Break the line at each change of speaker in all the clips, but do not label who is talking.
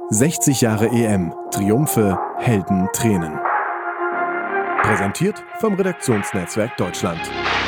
60 Jahre EM. Triumphe, Helden, Tränen. Präsentiert vom Redaktionsnetzwerk Deutschland.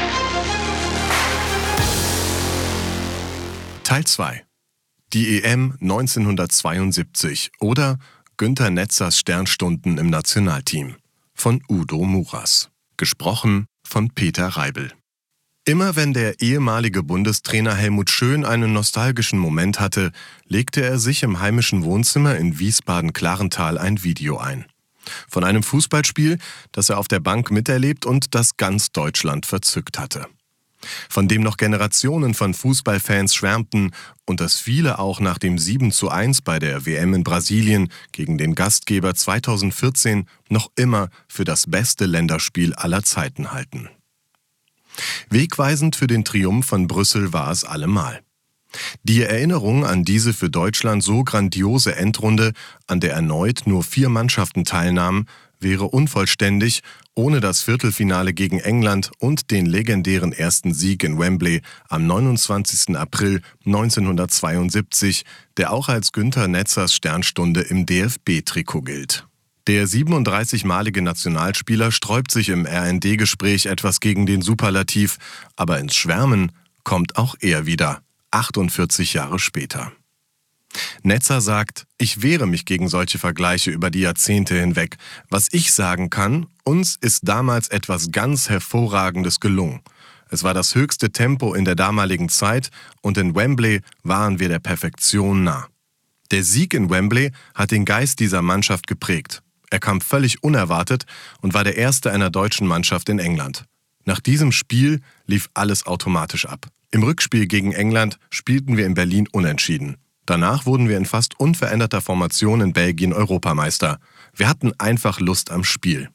Teil 2. Die EM 1972 oder Günter Netzers Sternstunden im Nationalteam von Udo Muras. Gesprochen von Peter Reibel. Immer wenn der ehemalige Bundestrainer Helmut Schön einen nostalgischen Moment hatte, legte er sich im heimischen Wohnzimmer in Wiesbaden-Klarental ein Video ein. Von einem Fußballspiel, das er auf der Bank miterlebt und das ganz Deutschland verzückt hatte. Von dem noch Generationen von Fußballfans schwärmten und das viele auch nach dem 7:1 bei der WM in Brasilien gegen den Gastgeber 2014 noch immer für das beste Länderspiel aller Zeiten halten. Wegweisend für den Triumph von Brüssel war es allemal. Die Erinnerung an diese für Deutschland so grandiose Endrunde, an der erneut nur 4 Mannschaften teilnahmen, wäre unvollständig ohne das Viertelfinale gegen England und den legendären ersten Sieg in Wembley am 29. April 1972, der auch als Günter Netzers Sternstunde im DFB-Trikot gilt. Der 37-malige Nationalspieler sträubt sich im RND-Gespräch etwas gegen den Superlativ, aber ins Schwärmen kommt auch er wieder, 48 Jahre später. Netzer sagt, ich wehre mich gegen solche Vergleiche über die Jahrzehnte hinweg. Was ich sagen kann, uns ist damals etwas ganz Hervorragendes gelungen. Es war das höchste Tempo in der damaligen Zeit und in Wembley waren wir der Perfektion nah. Der Sieg in Wembley hat den Geist dieser Mannschaft geprägt. Er kam völlig unerwartet und war der erste einer deutschen Mannschaft in England. Nach diesem Spiel lief alles automatisch ab. Im Rückspiel gegen England spielten wir in Berlin unentschieden. Danach wurden wir in fast unveränderter Formation in Belgien Europameister. Wir hatten einfach Lust am Spiel.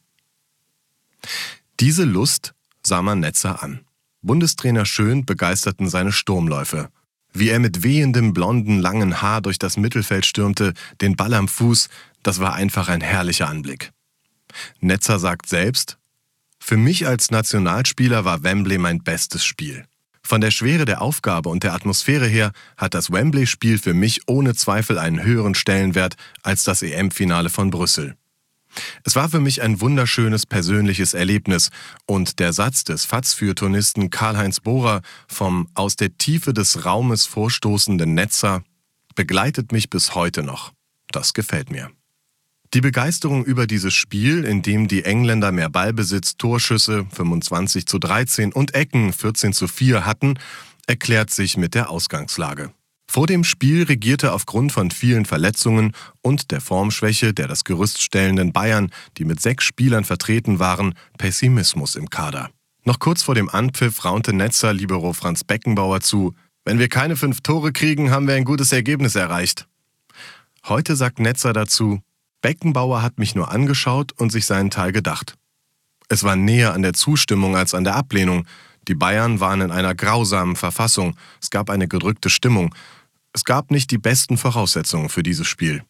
Diese Lust sah man Netzer an. Bundestrainer Schön begeisterten seine Sturmläufe. Wie er mit wehendem, blonden, langen Haar durch das Mittelfeld stürmte, den Ball am Fuß, das war einfach ein herrlicher Anblick. Netzer sagt selbst, für mich als Nationalspieler war Wembley mein bestes Spiel. Von der Schwere der Aufgabe und der Atmosphäre her hat das Wembley-Spiel für mich ohne Zweifel einen höheren Stellenwert als das EM-Finale von Brüssel. Es war für mich ein wunderschönes persönliches Erlebnis und der Satz des FAZ-Feuilletonisten Karl-Heinz Bohrer vom aus der Tiefe des Raumes vorstoßenden Netzer begleitet mich bis heute noch. Das gefällt mir. Die Begeisterung über dieses Spiel, in dem die Engländer mehr Ballbesitz, Torschüsse 25:13 und Ecken 14:4 hatten, erklärt sich mit der Ausgangslage. Vor dem Spiel regierte aufgrund von vielen Verletzungen und der Formschwäche der das Gerüst stellenden Bayern, die mit 6 Spielern vertreten waren, Pessimismus im Kader. Noch kurz vor dem Anpfiff raunte Netzer Libero Franz Beckenbauer zu, wenn wir keine 5 Tore kriegen, haben wir ein gutes Ergebnis erreicht. Heute sagt Netzer dazu, Beckenbauer hat mich nur angeschaut und sich seinen Teil gedacht. Es war näher an der Zustimmung als an der Ablehnung. Die Bayern waren in einer grausamen Verfassung. Es gab eine gedrückte Stimmung. Es gab nicht die besten Voraussetzungen für dieses Spiel.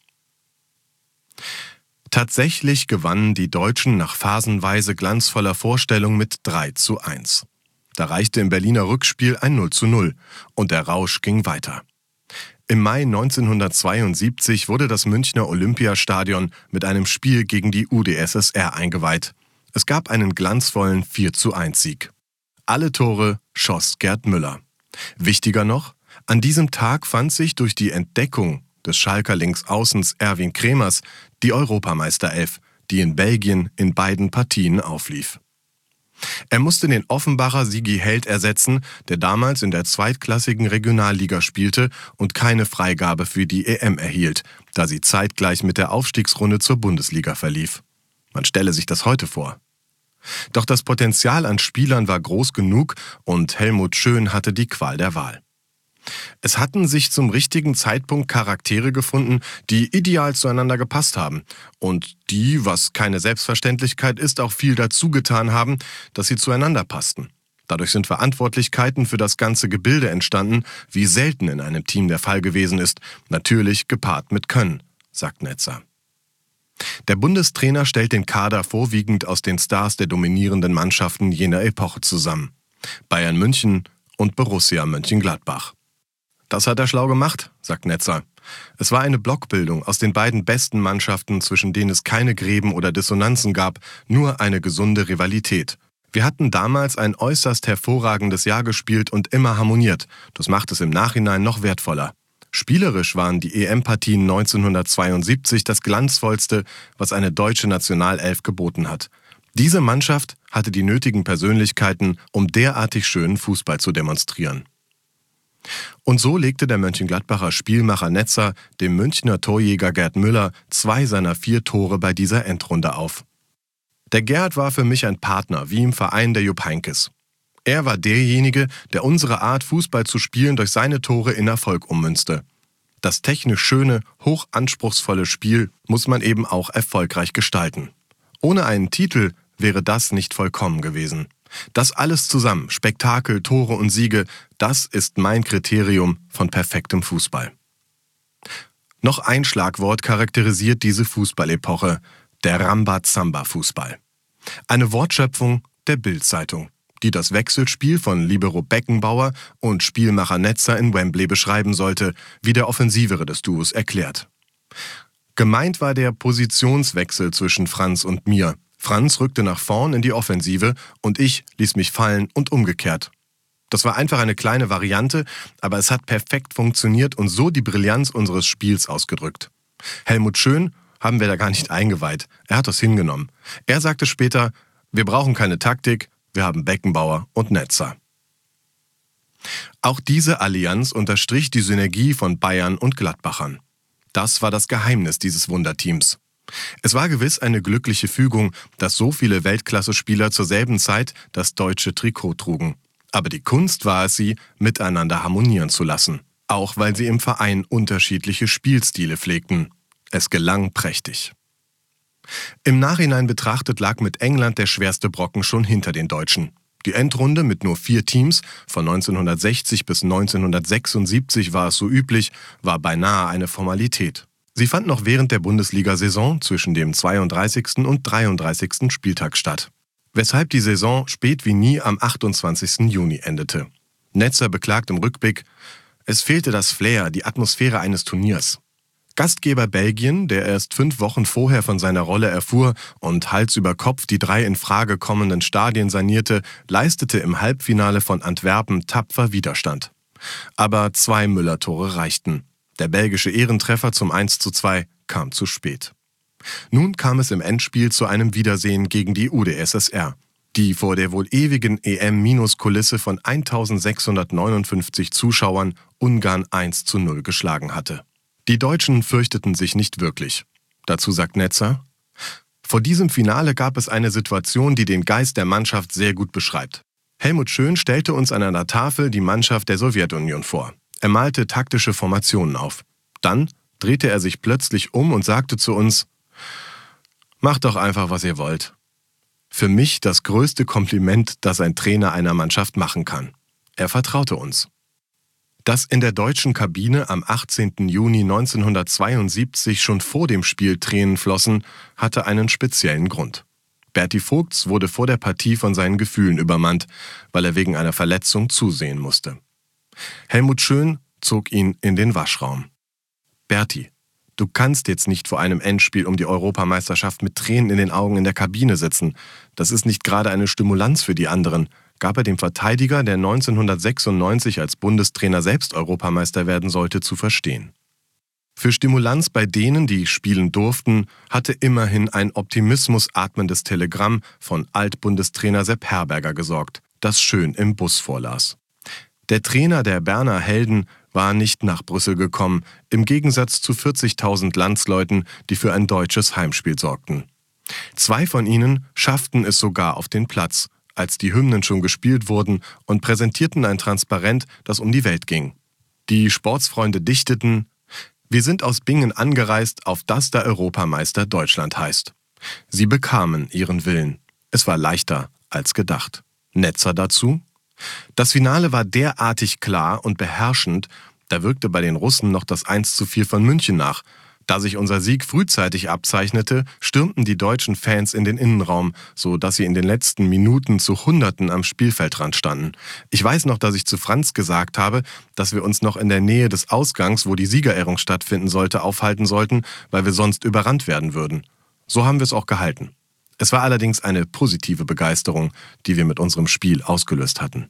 Tatsächlich gewannen die Deutschen nach phasenweise glanzvoller Vorstellung mit 3:1. Da reichte im Berliner Rückspiel ein 0:0 und der Rausch ging weiter. Im Mai 1972 wurde das Münchner Olympiastadion mit einem Spiel gegen die UdSSR eingeweiht. Es gab einen glanzvollen 4:1-Sieg. Alle Tore schoss Gerd Müller. Wichtiger noch, an diesem Tag fand sich durch die Entdeckung des Schalker Linksaußens Erwin Kremers die Europameisterelf, die in Belgien in beiden Partien auflief. Er musste den Offenbacher Sigi Held ersetzen, der damals in der zweitklassigen Regionalliga spielte und keine Freigabe für die EM erhielt, da sie zeitgleich mit der Aufstiegsrunde zur Bundesliga verlief. Man stelle sich das heute vor. Doch das Potenzial an Spielern war groß genug und Helmut Schön hatte die Qual der Wahl. Es hatten sich zum richtigen Zeitpunkt Charaktere gefunden, die ideal zueinander gepasst haben und die, was keine Selbstverständlichkeit ist, auch viel dazu getan haben, dass sie zueinander passten. Dadurch sind Verantwortlichkeiten für das ganze Gebilde entstanden, wie selten in einem Team der Fall gewesen ist, natürlich gepaart mit Können, sagt Netzer. Der Bundestrainer stellt den Kader vorwiegend aus den Stars der dominierenden Mannschaften jener Epoche zusammen. Bayern München und Borussia Mönchengladbach. Das hat er schlau gemacht, sagt Netzer. Es war eine Blockbildung aus den beiden besten Mannschaften, zwischen denen es keine Gräben oder Dissonanzen gab, nur eine gesunde Rivalität. Wir hatten damals ein äußerst hervorragendes Jahr gespielt und immer harmoniert. Das macht es im Nachhinein noch wertvoller. Spielerisch waren die EM-Partien 1972 das Glanzvollste, was eine deutsche Nationalelf geboten hat. Diese Mannschaft hatte die nötigen Persönlichkeiten, um derartig schönen Fußball zu demonstrieren. Und so legte der Mönchengladbacher Spielmacher Netzer dem Münchner Torjäger Gerd Müller 2 seiner 4 Tore bei dieser Endrunde auf. Der Gerd war für mich ein Partner, wie im Verein der Jupp Heynckes. Er war derjenige, der unsere Art, Fußball zu spielen, durch seine Tore in Erfolg ummünzte. Das technisch schöne, hochanspruchsvolle Spiel muss man eben auch erfolgreich gestalten. Ohne einen Titel wäre das nicht vollkommen gewesen. Das alles zusammen, Spektakel, Tore und Siege, das ist mein Kriterium von perfektem Fußball. Noch ein Schlagwort charakterisiert diese Fußballepoche: der Rambazamba-Fußball. Eine Wortschöpfung der Bild-Zeitung, die das Wechselspiel von Libero Beckenbauer und Spielmacher Netzer in Wembley beschreiben sollte, wie der Offensivere des Duos erklärt. Gemeint war der Positionswechsel zwischen Franz und mir. Franz rückte nach vorn in die Offensive und ich ließ mich fallen und umgekehrt. Das war einfach eine kleine Variante, aber es hat perfekt funktioniert und so die Brillanz unseres Spiels ausgedrückt. Helmut Schön haben wir da gar nicht eingeweiht. Er hat das hingenommen. Er sagte später: Wir brauchen keine Taktik, wir haben Beckenbauer und Netzer. Auch diese Allianz unterstrich die Synergie von Bayern und Gladbachern. Das war das Geheimnis dieses Wunderteams. Es war gewiss eine glückliche Fügung, dass so viele Weltklasse-Spieler zur selben Zeit das deutsche Trikot trugen. Aber die Kunst war es, sie miteinander harmonieren zu lassen. Auch weil sie im Verein unterschiedliche Spielstile pflegten. Es gelang prächtig. Im Nachhinein betrachtet lag mit England der schwerste Brocken schon hinter den Deutschen. Die Endrunde mit nur 4 Teams, von 1960 bis 1976 war es so üblich, war beinahe eine Formalität. Sie fand noch während der Bundesliga-Saison zwischen dem 32. und 33. Spieltag statt. Weshalb die Saison spät wie nie am 28. Juni endete. Netzer beklagt im Rückblick: Es fehlte das Flair, die Atmosphäre eines Turniers. Gastgeber Belgien, der erst 5 Wochen vorher von seiner Rolle erfuhr und Hals über Kopf die 3 in Frage kommenden Stadien sanierte, leistete im Halbfinale von Antwerpen tapfer Widerstand. Aber 2 Müller-Tore reichten. Der belgische Ehrentreffer zum 1:2 kam zu spät. Nun kam es im Endspiel zu einem Wiedersehen gegen die UdSSR, die vor der wohl ewigen EM-Kulisse von 1659 Zuschauern Ungarn 1:0 geschlagen hatte. Die Deutschen fürchteten sich nicht wirklich. Dazu sagt Netzer: Vor diesem Finale gab es eine Situation, die den Geist der Mannschaft sehr gut beschreibt. Helmut Schön stellte uns an einer Tafel die Mannschaft der Sowjetunion vor. Er malte taktische Formationen auf. Dann drehte er sich plötzlich um und sagte zu uns: Macht doch einfach, was ihr wollt. Für mich das größte Kompliment, das ein Trainer einer Mannschaft machen kann. Er vertraute uns. Dass in der deutschen Kabine am 18. Juni 1972 schon vor dem Spiel Tränen flossen, hatte einen speziellen Grund. Berti Vogts wurde vor der Partie von seinen Gefühlen übermannt, weil er wegen einer Verletzung zusehen musste. Helmut Schön zog ihn in den Waschraum. Berti, du kannst jetzt nicht vor einem Endspiel um die Europameisterschaft mit Tränen in den Augen in der Kabine sitzen. Das ist nicht gerade eine Stimulanz für die anderen, gab er dem Verteidiger, der 1996 als Bundestrainer selbst Europameister werden sollte, zu verstehen. Für Stimulanz bei denen, die spielen durften, hatte immerhin ein optimismusatmendes Telegramm von Altbundestrainer Sepp Herberger gesorgt, das Schön im Bus vorlas. Der Trainer der Berner Helden war nicht nach Brüssel gekommen, im Gegensatz zu 40.000 Landsleuten, die für ein deutsches Heimspiel sorgten. 2 von ihnen schafften es sogar auf den Platz, als die Hymnen schon gespielt wurden, und präsentierten ein Transparent, das um die Welt ging. Die Sportsfreunde dichteten: Wir sind aus Bingen angereist, auf das der Europameister Deutschland heißt. Sie bekamen ihren Willen. Es war leichter als gedacht. Netzer dazu: Das Finale war derartig klar und beherrschend, da wirkte bei den Russen noch das 1:4 von München nach. Da sich unser Sieg frühzeitig abzeichnete, stürmten die deutschen Fans in den Innenraum, so dass sie in den letzten Minuten zu Hunderten am Spielfeldrand standen. Ich weiß noch, dass ich zu Franz gesagt habe, dass wir uns noch in der Nähe des Ausgangs, wo die Siegerehrung stattfinden sollte, aufhalten sollten, weil wir sonst überrannt werden würden. So haben wir es auch gehalten. Es war allerdings eine positive Begeisterung, die wir mit unserem Spiel ausgelöst hatten.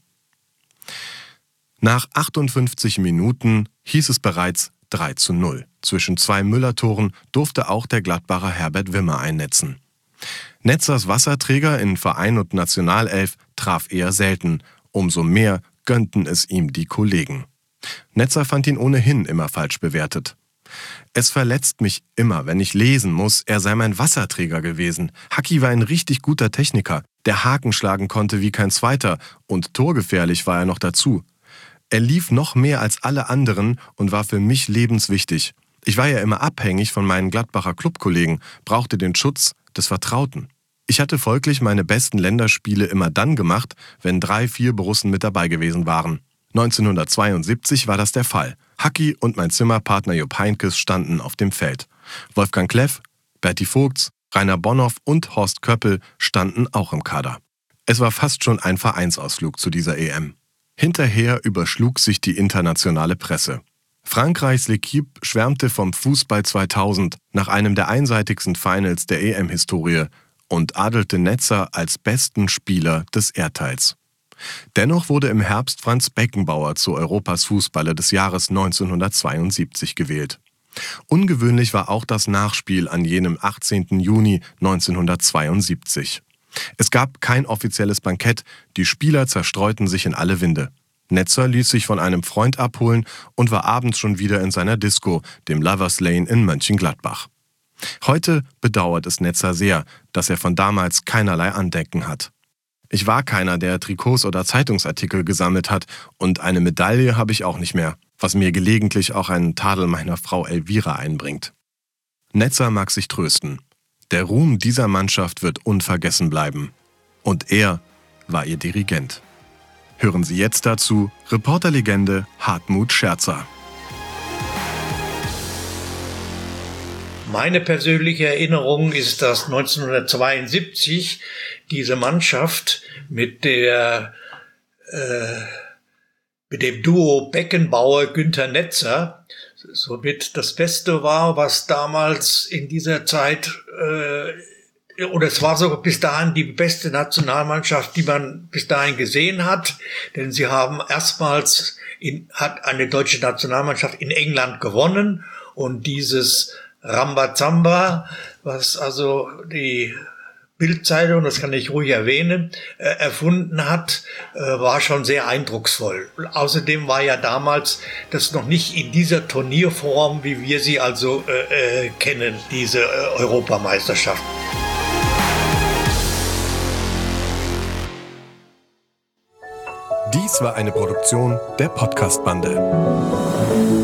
Nach 58 Minuten hieß es bereits 3:0. Zwischen 2 Müller-Toren durfte auch der Gladbacher Herbert Wimmer einnetzen. Netzers Wasserträger in Verein und Nationalelf traf eher selten. Umso mehr gönnten es ihm die Kollegen. Netzer fand ihn ohnehin immer falsch bewertet. Es verletzt mich immer, wenn ich lesen muss, er sei mein Wasserträger gewesen. Hacki war ein richtig guter Techniker, der Haken schlagen konnte wie kein zweiter und torgefährlich war er noch dazu. Er lief noch mehr als alle anderen und war für mich lebenswichtig. Ich war ja immer abhängig von meinen Gladbacher Clubkollegen, brauchte den Schutz des Vertrauten. Ich hatte folglich meine besten Länderspiele immer dann gemacht, wenn 3-4 Borussen mit dabei gewesen waren. 1972 war das der Fall. Hacki und mein Zimmerpartner Jupp Heynckes standen auf dem Feld. Wolfgang Kleff, Berti Vogts, Rainer Bonhoff und Horst Köppel standen auch im Kader. Es war fast schon ein Vereinsausflug zu dieser EM. Hinterher überschlug sich die internationale Presse. Frankreichs L'Équipe schwärmte vom Fußball 2000 nach einem der einseitigsten Finals der EM-Historie und adelte Netzer als besten Spieler des Erdteils. Dennoch wurde im Herbst Franz Beckenbauer zu Europas Fußballer des Jahres 1972 gewählt. Ungewöhnlich war auch das Nachspiel an jenem 18. Juni 1972. Es gab kein offizielles Bankett, die Spieler zerstreuten sich in alle Winde. Netzer ließ sich von einem Freund abholen und war abends schon wieder in seiner Disco, dem Lovers Lane in Mönchengladbach. Heute bedauert es Netzer sehr, dass er von damals keinerlei Andenken hat. Ich war keiner, der Trikots oder Zeitungsartikel gesammelt hat und eine Medaille habe ich auch nicht mehr, was mir gelegentlich auch einen Tadel meiner Frau Elvira einbringt. Netzer mag sich trösten. Der Ruhm dieser Mannschaft wird unvergessen bleiben. Und er war ihr Dirigent. Hören Sie jetzt dazu Reporterlegende Hartmut Scherzer.
Meine persönliche Erinnerung ist, dass 1972 diese Mannschaft mit dem Duo Beckenbauer-Günther Netzer somit das Beste war, was damals in dieser Zeit, oder es war sogar bis dahin die beste Nationalmannschaft, die man bis dahin gesehen hat, denn sie haben erstmals hat eine deutsche Nationalmannschaft in England gewonnen und dieses Rambazamba, was also die Bild-Zeitung, das kann ich ruhig erwähnen, erfunden hat, war schon sehr eindrucksvoll. Außerdem war ja damals das noch nicht in dieser Turnierform, wie wir sie also kennen, diese Europameisterschaft.
Dies war eine Produktion der Podcast-Bande.